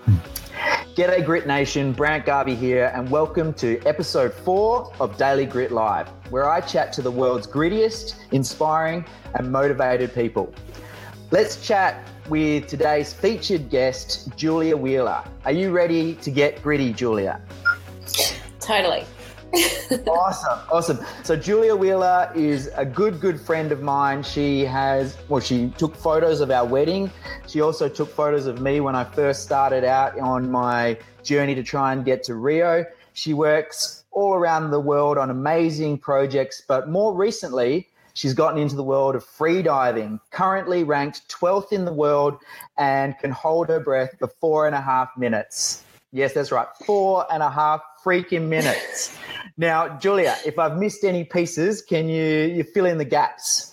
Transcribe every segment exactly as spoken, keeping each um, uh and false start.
G'day Grit Nation, Brant Garvey here, and welcome to episode four of Daily Grit Live, where I chat to the world's grittiest, inspiring, and motivated people. Let's chat with today's featured guest, Julia Wheeler. Are you ready to get gritty, Julia? Totally. Awesome, awesome. So Julia Wheeler is a good, good friend of mine. She has, well, she took photos of our wedding. She also took photos of me when I first started out on my journey to try and get to Rio. She works all around the world on amazing projects, but more recently, she's gotten into the world of freediving, currently ranked twelfth in the world and can hold her breath for four and a half minutes. Yes, that's right. Four and a half freaking minutes. Now, Julia, if I've missed any pieces, can you, you fill in the gaps?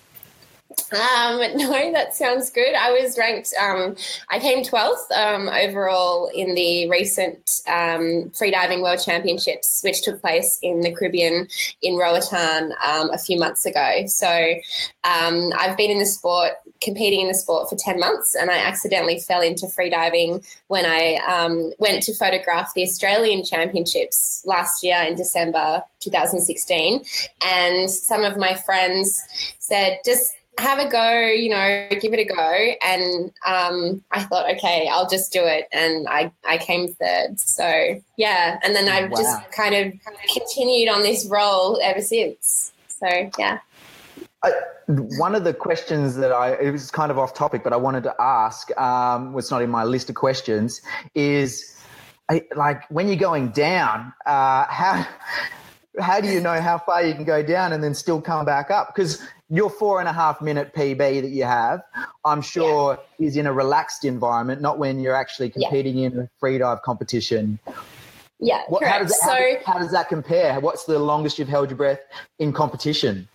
Um, no, that sounds good. I was ranked, um, I came twelfth um, overall in the recent um, freediving world championships, which took place in the Caribbean in Roatan um, a few months ago. So um, I've been in the sport, competing in the sport for ten months, and I accidentally fell into freediving when I um, went to photograph the Australian championships last year in December two thousand sixteen. And some of my friends said, just have a go, you know, give it a go. And um, I thought, okay, I'll just do it. And I, I came third. So, yeah. And then I've Wow. just kind of continued on this role ever since. So, yeah. Uh, one of the questions that I, it was kind of off topic, but I wanted to ask, um, was not in my list of questions, is I, like when you're going down, uh, how how do you know how far you can go down and then still come back up? Because your four and a half minute P B that you have, I'm sure yeah. is in a relaxed environment, not when you're actually competing yeah. in a freedive competition. Yeah, what, correct. How does, that, so, how, does, how does that compare? What's the longest you've held your breath in competition?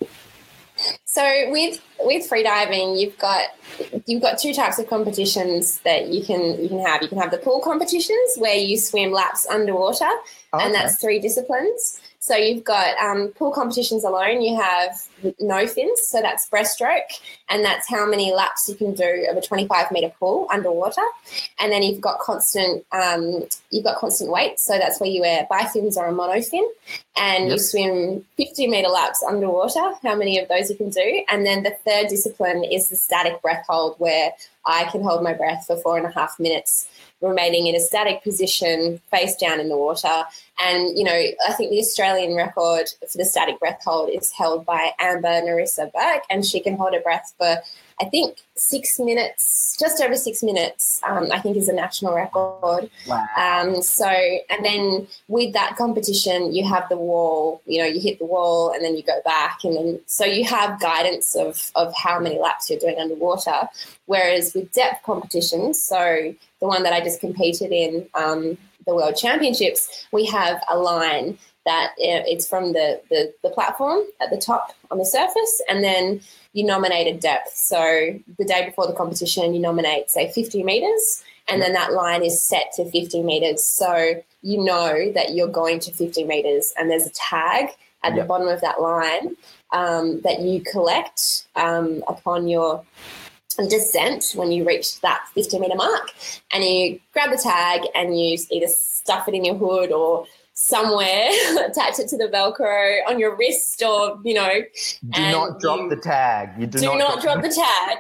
So with with freediving, you've got you've got two types of competitions that you can you can have. You can have the pool competitions where you swim laps underwater, oh, and okay. that's three disciplines. So you've got um, pool competitions alone. You have no fins, so that's breaststroke, and that's how many laps you can do of a twenty-five metre pool underwater. And then you've got constant um, you've got constant weight, so that's where you wear bifins or a monofin, and yep. you swim fifty metre laps underwater. How many of those you can do? And then the third discipline is the static breath hold, where I can hold my breath for four and a half minutes, remaining in a static position, face down in the water. And, you know, I think the Australian record for the static breath hold is held by Amber Narissa Burke, and she can hold her breath for, I think, six minutes, just over six minutes, um, I think is a national record. Wow. Um, so, and then with that competition, you have the wall, you know, you hit the wall and then you go back. And then, so you have guidance of, of how many laps you're doing underwater. Whereas with depth competitions, so the one that I just competed in, um, the World Championships, we have a line that uh, it's from the, the, the platform at the top on the surface, and then you nominate a depth. So the day before the competition, you nominate, say, fifty metres, and then that line is set to fifty metres. So you know that you're going to fifty metres, and there's a tag at yep. the bottom of that line um, that you collect um, upon your descent when you reach that fifty metre mark, and you grab the tag and you either stuff it in your hood or somewhere, attach it to the Velcro on your wrist, or, you know. Do not drop the tag. You do, do not, not drop drop the tag.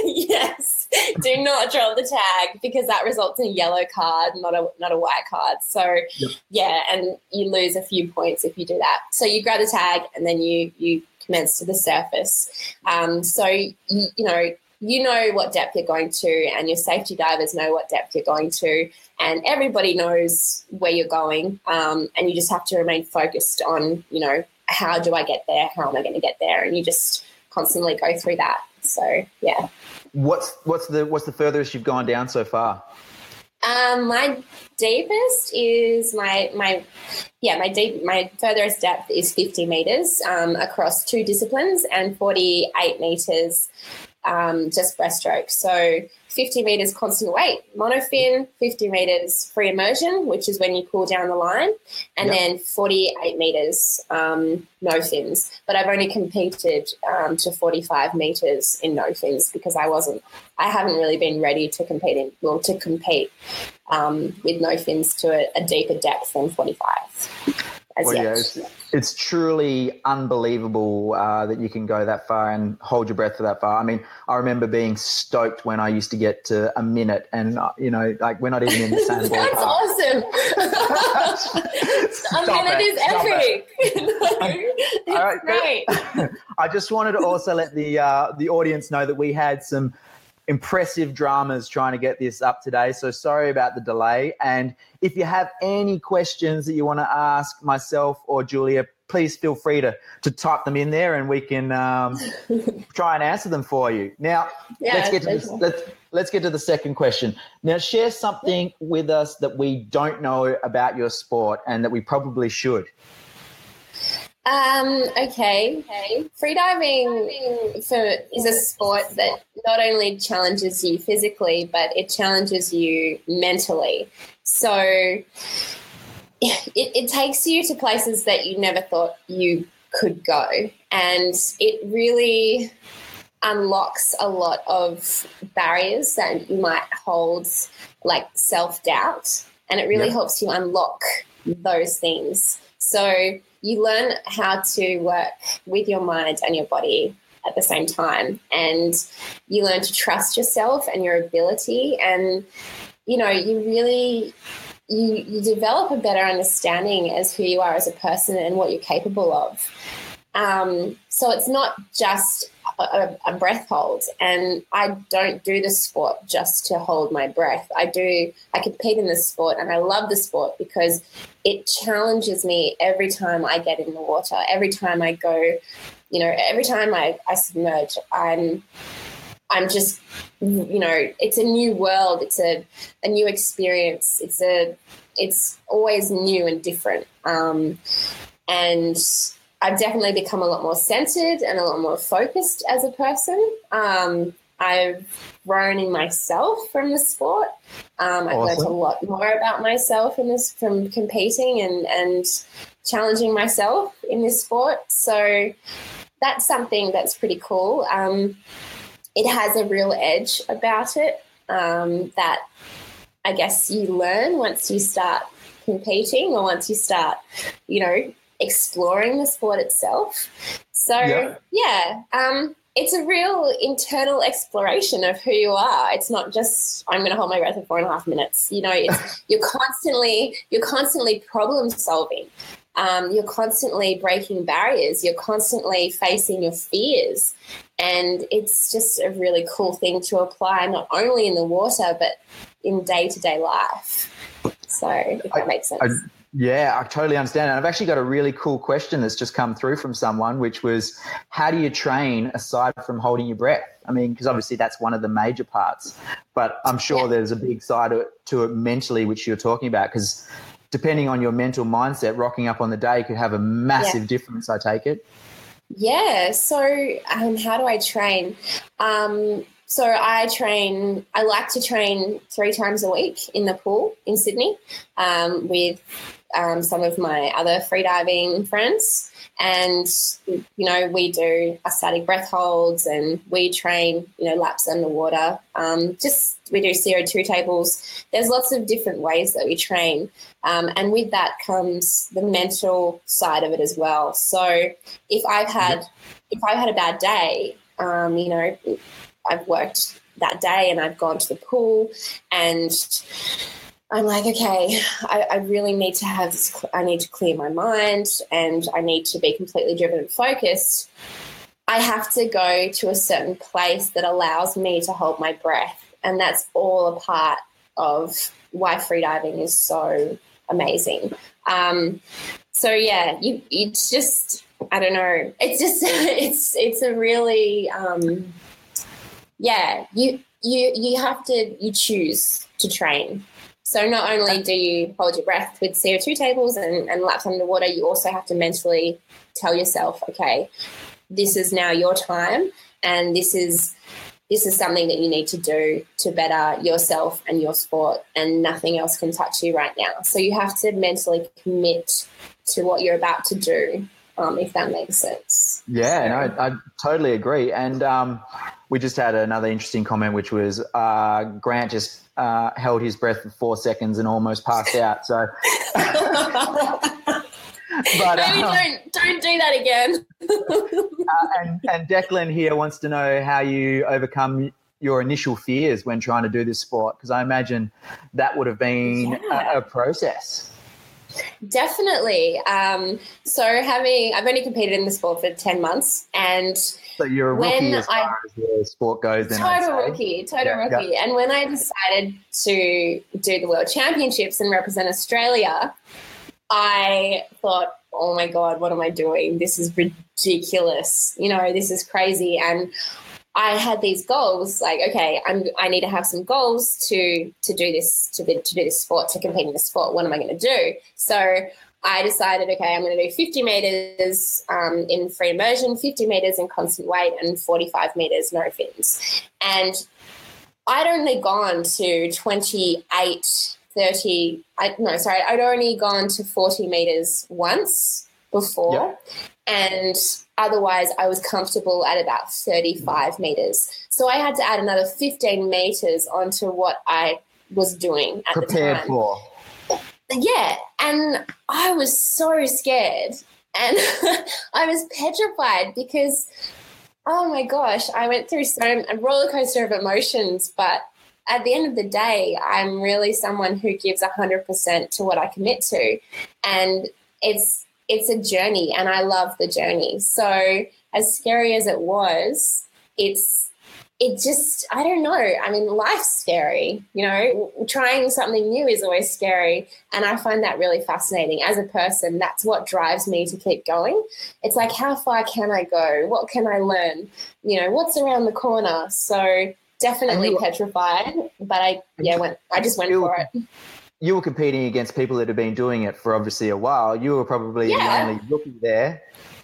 Yes. Do not drop the tag, because that results in a yellow card, not a not a white card. So, yep. yeah, and you lose a few points if you do that. So you grab the tag and then you, you commence to the surface. Um, so, you, you know, you know what depth you're going to, and your safety divers know what depth you're going to, and everybody knows where you're going, um, and you just have to remain focused on, you know, how do I get there? How am I going to get there? And you just constantly go through that. So, yeah. What's what's the what's the furthest you've gone down so far? Um, my deepest is my my yeah my deep my furthest depth is fifty meters um, across two disciplines, and forty-eight meters um, just breaststroke. So fifty meters constant weight, monofin, fifty meters free immersion, which is when you cool down the line, and yep. then forty-eight meters um, no fins. But I've only competed um, to forty-five meters in no fins because I wasn't, I haven't really been ready to compete in, well, to compete um, with no fins to a, a deeper depth than forty-five. As well, yet. yeah, it's, it's truly unbelievable uh, that you can go that far and hold your breath for that far. I mean, I remember being stoked when I used to get to a minute, and uh, you know, like we're not even in the same ballpark. That's awesome. A minute is epic. No, it's right, great. I just wanted to also let the uh, the audience know that we had some impressive dramas trying to get this up today. So sorry about the delay. And if you have any questions that you want to ask myself or Julia, please feel free to, to type them in there and we can um, try and answer them for you. Now, yeah, let's get to this, let's, let's get to the second question. Now, share something with us that we don't know about your sport and that we probably should. Um, okay. okay. Freediving for, is a sport that not only challenges you physically, but it challenges you mentally. So it, it takes you to places that you never thought you could go. And it really unlocks a lot of barriers that you might hold, like self-doubt. And it really yeah. helps you unlock those things. So you learn how to work with your mind and your body at the same time, and you learn to trust yourself and your ability, and you know you really you, you develop a better understanding as who you are as a person and what you're capable of. Um, so it's not just a, a breath hold, and I don't do the sport just to hold my breath. I do, I compete in the sport, and I love the sport because it challenges me every time I get in the water, every time I go, you know, every time I, I submerge, I'm, I'm just, you know, it's a new world. It's a, a new experience. It's a, it's always new and different. Um, and I've definitely become a lot more centered and a lot more focused as a person. Um, I've grown in myself from the sport. Um, I've awesome. learned a lot more about myself in this from competing and, and challenging myself in this sport. So that's something that's pretty cool. Um, it has a real edge about it um, that I guess you learn once you start competing or once you start, you know, exploring the sport itself. So, yeah, yeah um, it's a real internal exploration of who you are. It's not just I'm going to hold my breath for four and a half minutes. You know, it's, you're constantly you're constantly problem solving. Um, you're constantly breaking barriers. You're constantly facing your fears, and it's just a really cool thing to apply not only in the water but in day to day life. So, if that I, makes sense. I, Yeah, I totally understand. And I've actually got a really cool question that's just come through from someone, which was, how do you train aside from holding your breath? I mean, because obviously that's one of the major parts, but I'm sure yeah. there's a big side to it, to it mentally, which you're talking about, because depending on your mental mindset, rocking up on the day could have a massive yeah. difference, I take it. Yeah. So um, how do I train? Um, so I train, I like to train three times a week in the pool in Sydney um, with um, some of my other freediving friends. And, you know, we do our static breath holds and we train, you know, laps underwater. Um, just we do C O two tables. There's lots of different ways that we train. Um, and with that comes the mental side of it as well. So if I've had, if I've had a bad day, um, you know, I've worked that day and I've gone to the pool and I'm like, okay, I, I really need to have this, I need to clear my mind and I need to be completely driven and focused. I have to go to a certain place that allows me to hold my breath. And that's all a part of why freediving is so amazing. Um, so yeah, you, it's just, I don't know. It's just, it's, it's a really, um, yeah, you, you, you have to, you choose to train. So not only do you hold your breath with C O two tables and, and laps underwater, you also have to mentally tell yourself, okay, this is now your time and this is this is something that you need to do to better yourself and your sport, and nothing else can touch you right now. So you have to mentally commit to what you're about to do, um, if that makes sense. Yeah, so. no, I, I totally agree. And um, we just had another interesting comment, which was uh, Grant just uh, held his breath for four seconds and almost passed out. So, but maybe um, don't don't do that again. uh, and, and Declan here wants to know how you overcome your initial fears when trying to do this sport, because I imagine that would have been Yeah. a, a process. Definitely. Um, so having, I've only competed in the sport for ten months, and So you're a when rookie as I- far as the sport goes. Then I'd total say. rookie, total Yeah, rookie. And when I decided to do the World Championships and represent Australia, I thought, oh my God, what am I doing? This is ridiculous. You know, this is crazy. And I had these goals, like, okay, I'm, I need to have some goals to to do this, to, be, to do this sport, to compete in the sport. What am I going to do? So I decided, okay, I'm going to do fifty metres um, in free immersion, fifty metres in constant weight, and forty-five metres no fins. And I'd only gone to twenty-eight, thirty, I, no, sorry, I'd only gone to forty metres once before. Yep. And otherwise I was comfortable at about thirty-five metres. So I had to add another fifteen metres onto what I was doing at Prepared the time. for. Yeah, and I was so scared, and I was petrified because, oh my gosh, I went through so a roller coaster of emotions. But at the end of the day, I'm really someone who gives one hundred percent to what I commit to, and it's it's a journey, and I love the journey. So as scary as it was, it's it just, I don't know. I mean, life's scary, you know, trying something new is always scary. And I find that really fascinating. As a person, that's what drives me to keep going. It's like, how far can I go? What can I learn? You know, what's around the corner? So definitely you, petrified, but I, yeah, went, I just went you, for it. You were competing against people that have been doing it for obviously a while. You were probably Yeah. the only rookie there.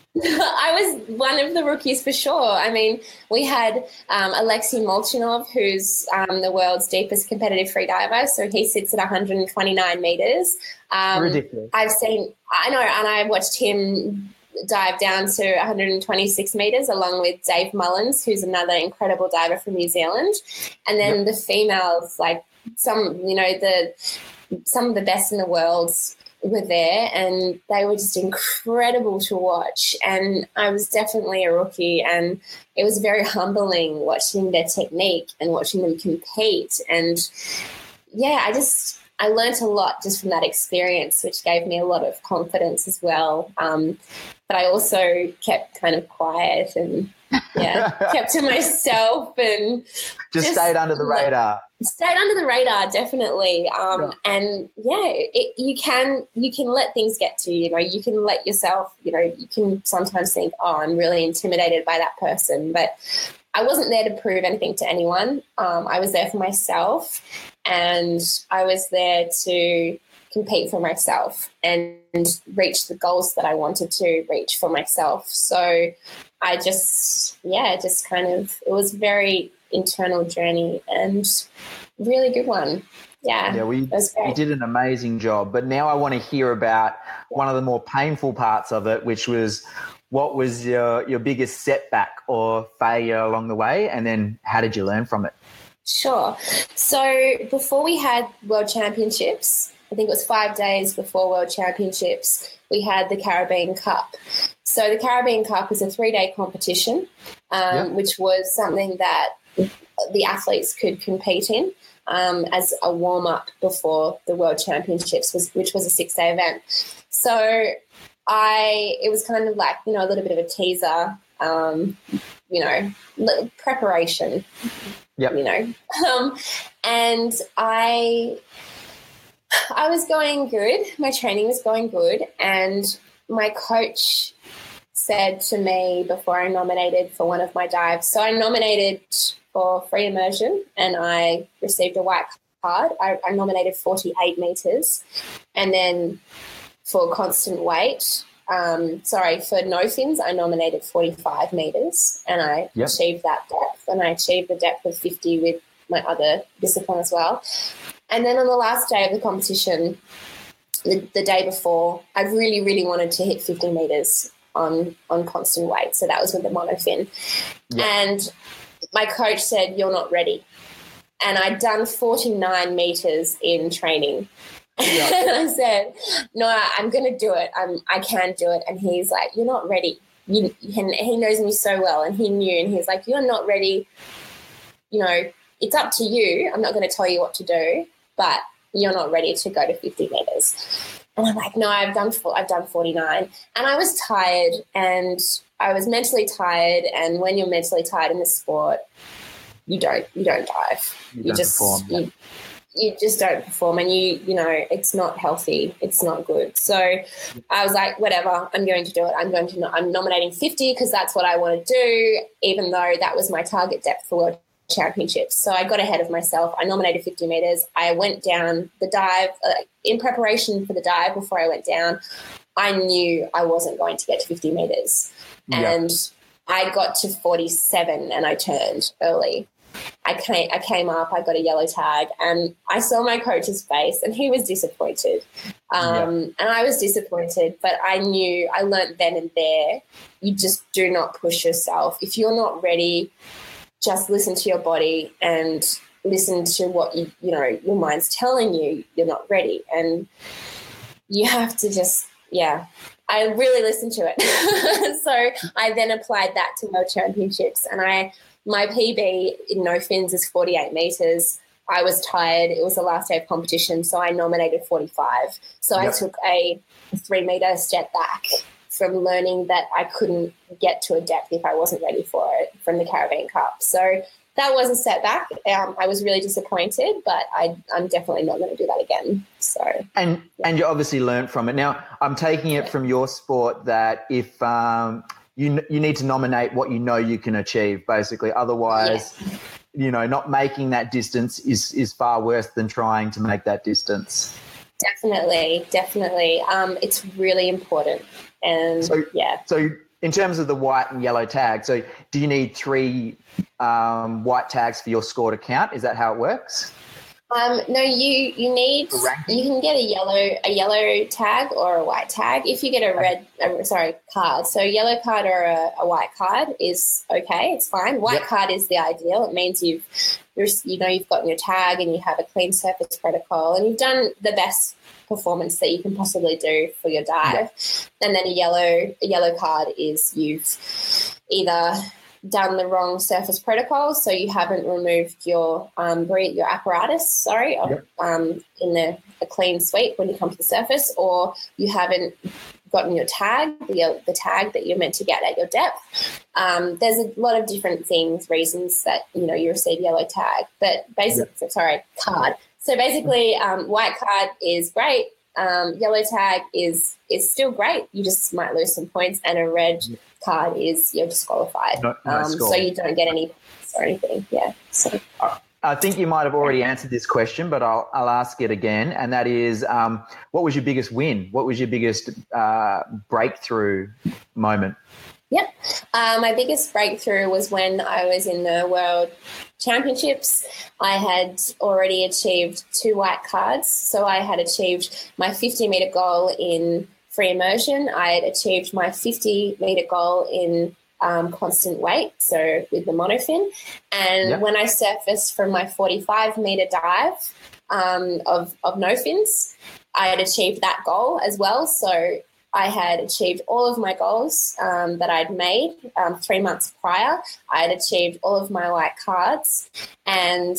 I was one of the rookies for sure. I mean, we had um, Alexei Molchanov, who's um, the world's deepest competitive free diver. So he sits at one hundred twenty-nine meters. Um, Ridiculous. I've seen, I know, and I watched him dive down to one hundred twenty-six meters along with Dave Mullins, who's another incredible diver from New Zealand. And then Yep. the females, like some, you know, the some of the best in the world were there, and they were just incredible to watch. And I was definitely a rookie, and it was very humbling watching their technique and watching them compete. And yeah, I just I learnt a lot just from that experience, which gave me a lot of confidence as well. Um, but I also kept kind of quiet and yeah, kept to myself and just, just stayed under the radar. Stayed under the radar, definitely. Um, Yeah. And yeah, it, you can you can let things get to you. You know, you can let yourself. You know, you can sometimes think, "Oh, I'm really intimidated by that person," but I wasn't there to prove anything to anyone. Um, I was there for myself, and I was there to compete for myself and reach the goals that I wanted to reach for myself. So I just, yeah, just kind of, it was very internal journey and really good one. Yeah, Yeah, we, you did an amazing job. But now I want to hear about one of the more painful parts of it, which was what was your, your biggest setback or failure along the way, and then how did you learn from it? Sure. So before we had World Championships, I think it was five days before World Championships, we had the Caribbean Cup. So the Caribbean Cup was a three-day competition, um, Yeah. which was something that the athletes could compete in um, as a warm-up before the World Championships, was, which was a six-day event. So I, it was kind of like, you know, a little bit of a teaser, um, you know, li- preparation, Yep. you know. Um, and I... I was going good. My training was going good. And my coach said to me before I nominated for one of my dives, so I nominated for free immersion and I received a white card. I, I nominated forty-eight meters. And then for constant weight, um, sorry, for no fins, I nominated forty-five metres and I Yep. achieved that depth, and I achieved the depth of fifty with my other discipline as well. And then on the last day of the competition, the, the day before, I really, really wanted to hit fifty metres on, on constant weight. So that was with the monofin. Yep. And my coach said, "You're not ready." And I'd done forty-nine metres in training. Yeah. And I said, "No, I'm going to do it. I'm, I can do it." And he's like, "You're not ready." You, and he knows me so well, and he knew, and he's like, "You're not ready. You know, it's up to you. I'm not going to tell you what to do, but you're not ready to go to fifty metres." And I'm like, "No, I've done I've done forty-nine." And I was tired, and I was mentally tired. And when you're mentally tired in the sport, you don't you don't dive. You, you don't just perform, yeah. you, you just don't perform, and you you know it's not healthy. It's not good. So I was like, whatever, I'm going to do it. I'm going to I'm nominating fifty because that's what I want to do, even though that was my target depth for World Championships. So I got ahead of myself. I nominated fifty metres. I went down the dive uh, in preparation for the dive. Before I went down, I knew I wasn't going to get to fifty metres, yeah. and I got to forty-seven and I turned early. I came, I came up, I got a yellow tag, and I saw my coach's face, and he was disappointed. Um, yeah. And I was disappointed, but I knew, I learnt then and there, you just do not push yourself. If you're not ready, just listen to your body and listen to what you, you know, your mind's telling you you're not ready. And you have to just, yeah, I really listened to it. So I then applied that to World Championships, and I, my P B in no fins is forty-eight metres. I was tired. It was the last day of competition, so I nominated forty-five. So yep. I took a three-metre step back from learning that I couldn't get to a depth if I wasn't ready for it from the Caribbean Cup. So that was a setback. Um, I was really disappointed, but I, I'm definitely not going to do that again. So and yeah. and you obviously learned from it. Now, I'm taking it from your sport that if um, you you need to nominate what you know you can achieve, basically. Otherwise, yeah. you know, not making that distance is is far worse than trying to make that distance. Definitely, definitely. Um, it's really important. And so, yeah. So in terms of the white and yellow tag, so do you need three um, white tags for your score to count? Is that how it works? Um, no, you you need you can get a yellow a yellow tag or a white tag. If you get a red uh, sorry card, so a yellow card or a, a white card is okay, it's fine. White yep. card is the ideal. It means you've you're, you know you've gotten your tag and you have a clean surface protocol and you've done the best performance that you can possibly do for your dive. Yep. And then a yellow a yellow card is you've either done the wrong surface protocol, so you haven't removed your um, your apparatus, sorry, yep. um, in the, a clean sweep when you come to the surface, or you haven't gotten your tag, the, the tag that you're meant to get at your depth. Um, there's a lot of different things, reasons that, you know, you receive yellow tag, but basically, yep. sorry, card. So basically, um, white card is great. Um, yellow tag is is still great. You just might lose some points, and a red yep. card is you're disqualified. No, no um, so you don't get any points or anything. Yeah. So I think you might have already answered this question, but I'll I'll ask it again, and that is, um, what was your biggest win? What was your biggest uh, breakthrough moment? Yep. Uh, my biggest breakthrough was when I was in the World Championships. I had already achieved two white cards. So I had achieved my fifty metre goal in free immersion. I had achieved my fifty metre goal in um, constant weight, so with the monofin. And yep. when I surfaced from my forty-five metre dive um, of, of no fins, I had achieved that goal as well. So I had achieved all of my goals um, that I'd made um, three months prior. I had achieved all of my white cards, and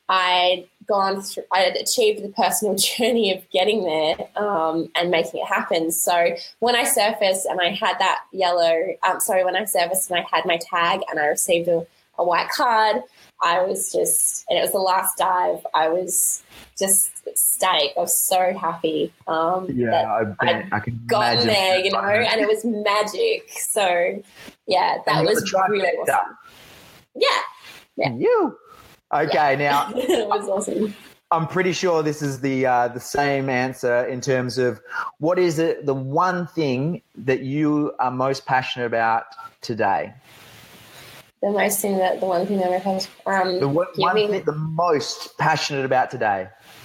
I'd gone through, I had achieved the personal journey of getting there um, and making it happen. So when I surfaced and I had that yellow, um, sorry, when I surfaced and I had my tag and I received a, a white card, I was just, and it was the last dive, I was just ecstatic. I was so happy. Um, yeah, I've been, I can gotten there, you know, and it was magic. So, yeah, that was really awesome. Yeah. yeah. You. Okay, yeah. Now. It was awesome. I'm pretty sure this is the uh, the same answer in terms of what is it, the one thing that you are most passionate about today? The most thing that the one thing that I'm um, The one, one giving thing the most passionate about today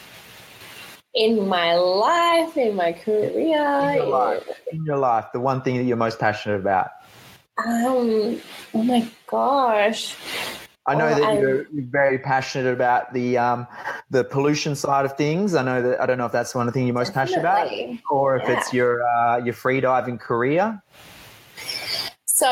in my life, in my career, in your life, in your life, the one thing that you're most passionate about. Um. Oh my gosh. I know Oh, that I- you're, you're very passionate about the um, the pollution side of things. I know that I don't know if that's one of the things you're most passionate about, Definitely. or if Yeah. it's your uh, your free diving career. So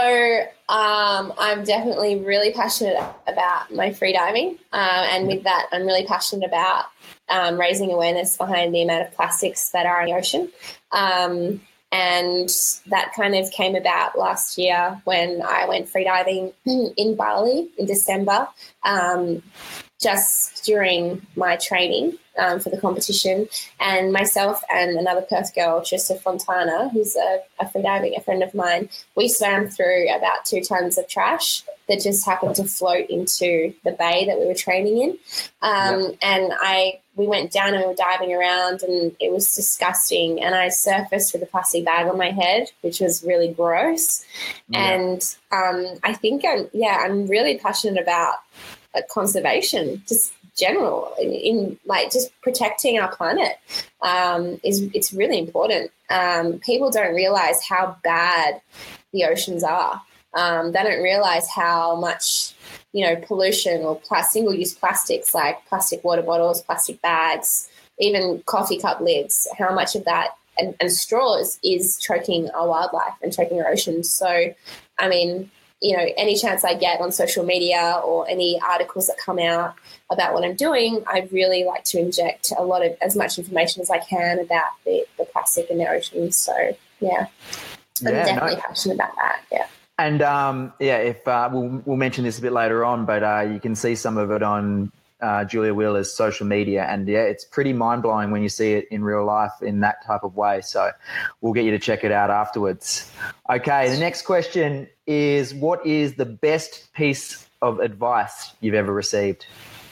um, I'm definitely really passionate about my freediving, um, and with that, I'm really passionate about um, raising awareness behind the amount of plastics that are in the ocean. Um, and that kind of came about last year when I went freediving in Bali in December, um, just during my training um, for the competition. And myself and another Perth girl, Trista Fontana, who's a, a freediving, a friend of mine, we swam through about two tons of trash that just happened to float into the bay that we were training in. Um, Yep. And I we went down and we were diving around, and it was disgusting. And I surfaced with a plastic bag on my head, which was really gross. Yeah. And um, I think, I'm, yeah, I'm really passionate about uh, conservation, just general, in, in like just protecting our planet um, is it's really important. Um, people don't realize how bad the oceans are. Um, they don't realize how much, you know, pollution or pl- single-use plastics like plastic water bottles, plastic bags, even coffee cup lids, how much of that and, and straws is choking our wildlife and choking our oceans. So, I mean, you know, any chance I get on social media or any articles that come out about what I'm doing, I really like to inject a lot of as much information as I can about the, the plastic in the oceans. So, yeah, I'm Yeah, definitely no. passionate about that. Yeah. And um, yeah, if uh, we'll we'll mention this a bit later on, but uh, you can see some of it on uh, Julia Wheeler's social media, and yeah, it's pretty mind blowing when you see it in real life in that type of way. So we'll get you to check it out afterwards. Okay, the next question is: what is the best piece of advice you've ever received?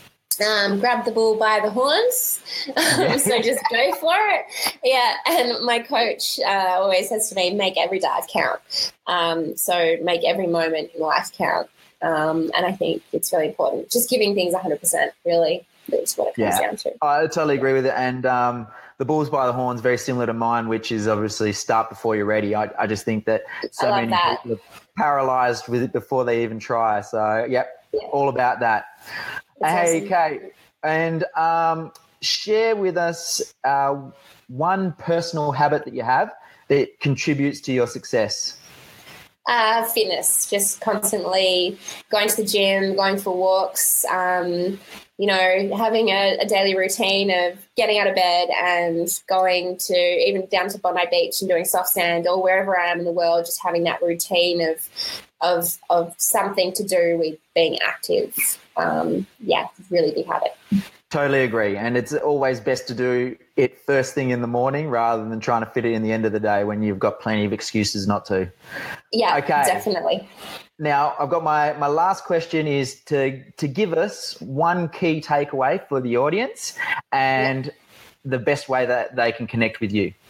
Um, grab the bull by the horns. Um, so just go for it. Yeah. And my coach uh, always says to me, make every dive count. Um, so make every moment in life count. Um, and I think it's really important. Just giving things one hundred percent, really, is what it comes Yeah. down to. I totally agree with it. And um, the bulls by the horns, very similar to mine, which is obviously start before you're ready. I, I just think that so I love many that. people are paralyzed with it before they even try. So, yep, Yeah. all about that. That's Hey, awesome. Kate, and um, share with us uh, one personal habit that you have that contributes to your success. Uh, fitness, just constantly going to the gym, going for walks, um, you know, having a, a daily routine of getting out of bed and going to even down to Bondi Beach and doing soft sand or wherever I am in the world, just having that routine of of of something to do with being active. Um, yeah, really big habit. Totally agree. And it's always best to do it first thing in the morning rather than trying to fit it in the end of the day when you've got plenty of excuses not to. Yeah, Okay. definitely. Now, I've got my, my last question is to, to give us one key takeaway for the audience and yeah. the best way that they can connect with you.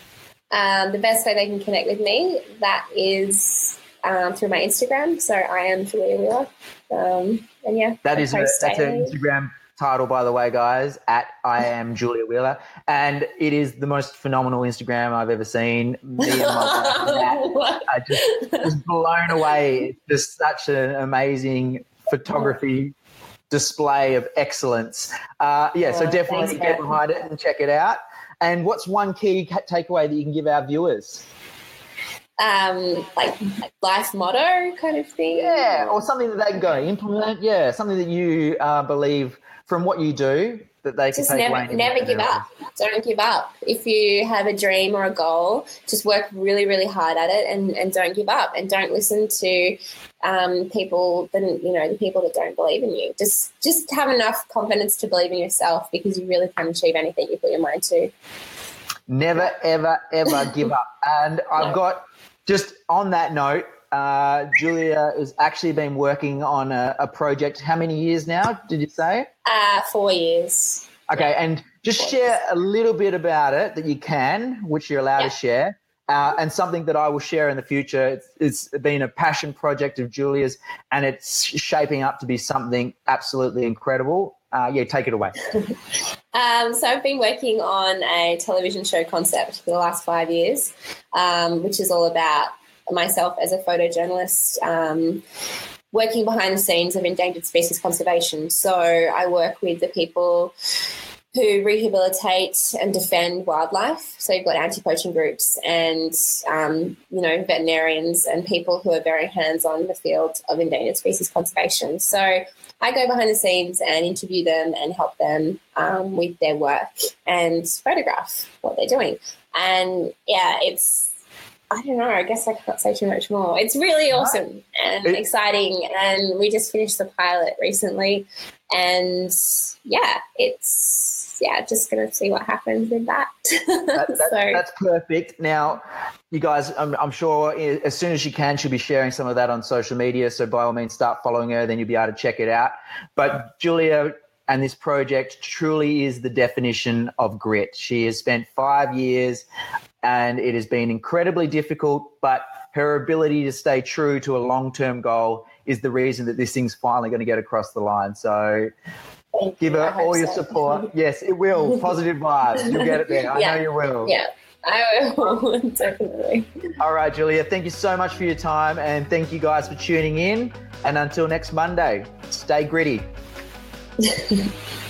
Um, the best way they can connect with me, that is um, through my Instagram. So I am Julia Wheeler. Um, and yeah, that I is a, that's her Instagram title, by the way, guys, at I am Julia Wheeler. And it is the most phenomenal Instagram I've ever seen. Me and my wife are just, just blown away. It's just such an amazing photography display of excellence. Uh, yeah, so oh, definitely thanks, get man. behind it and check it out. And what's one key takeaway that you can give our viewers? Um, like life motto kind of thing? Yeah, or something that they can go implement. Yeah, something that you uh, believe from what you do that they can just take never, away. never give up. Don't give up. If you have a dream or a goal, just work really, really hard at it and, and don't give up. And don't listen to um, people that, you know, the people that don't believe in you. Just, just have enough confidence to believe in yourself because you really can achieve anything you put your mind to. Never, ever, ever give up. And I've No. got, just on that note, uh, Julia has actually been working on a, a project. How many years now, did you say? Uh, four years. Okay, and just share a little bit about it that you can, which you're allowed yeah. to share, uh, and something that I will share in the future. It's, it's been a passion project of Julia's, and it's shaping up to be something absolutely incredible. Uh, yeah, take it away. um, so I've been working on a television show concept for the last five years, um, which is all about myself as a photojournalist, um, working behind the scenes of endangered species conservation. So I work with the people who rehabilitate and defend wildlife. So you've got anti-poaching groups and, um, you know, veterinarians and people who are very hands-on in the field of endangered species conservation. So I go behind the scenes and interview them and help them um, with their work and photograph what they're doing. And, yeah, it's, I don't know, I guess I can't say too much more. It's really awesome and it, exciting, and we just finished the pilot recently. And, yeah, it's, yeah, just going to see what happens with that. that, that so, that's perfect. Now, you guys, I'm, I'm sure as soon as she can, she'll be sharing some of that on social media. So by all means, start following her, then you'll be able to check it out. But Julia and this project truly is the definition of grit. She has spent five years and it has been incredibly difficult, but her ability to stay true to a long-term goal is the reason that this thing's finally going to get across the line. So Thank give you. her all your so. support. Yes, it will. Positive vibes. You'll get it there. I yeah. know you will. Yeah, I will. Definitely. All right, Julia, thank you so much for your time, and thank you guys for tuning in. And until next Monday, stay gritty.